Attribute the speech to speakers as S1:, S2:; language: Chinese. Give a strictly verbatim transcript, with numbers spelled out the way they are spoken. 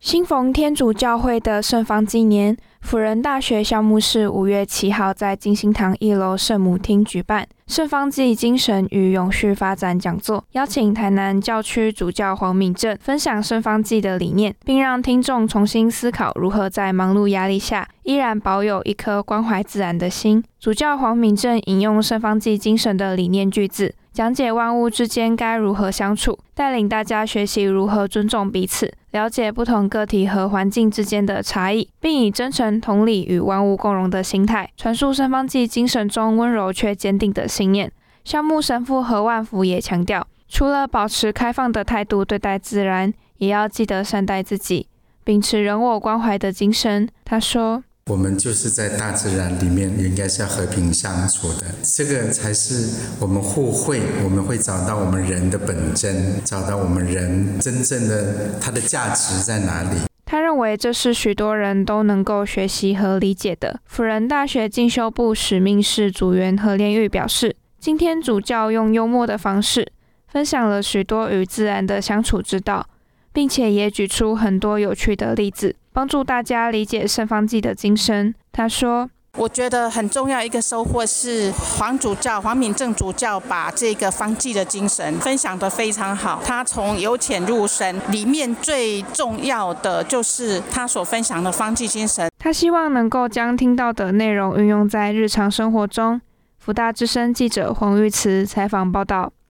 S1: 新逢天主教会的圣方济年，辅仁大学校牧室五月七号在金星堂一楼圣母厅举办圣方济精神与永续发展讲座，邀请台南教区主教黄敏正分享圣方济的理念，并让听众重新思考如何在忙碌压力下依然保有一颗关怀自然的心。主教黄敏正引用圣方济精神的理念句子，讲解万物之间该如何相处，带领大家学习如何尊重彼此，了解不同个体和环境之间的差异，并以真诚同理与万物共荣的心态，传述圣方济精神中温柔却坚定的信念。校牧神父何万福也强调，除了保持开放的态度对待自然，也要记得善待自己，秉持人我关怀的精神。他说，
S2: 我们就是在大自然里面应该是要和平相处的，这个才是我们互惠，我们会找到我们人的本真，找到我们人真正的它的价值在哪里。
S1: 他认为这是许多人都能够学习和理解的。辅仁大学进修部使命室组员何连玉表示，今天主教用幽默的方式分享了许多与自然的相处之道，并且也举出很多有趣的例子，帮助大家理解圣方济的精神。他说，
S3: 我觉得很重要一个收获是黄主教黄敏正主教把这个方济的精神分享得非常好，他从由浅入深，里面最重要的就是他所分享的方济精神。
S1: 他希望能够将听到的内容运用在日常生活中。福大之声记者黄玉慈采访报道。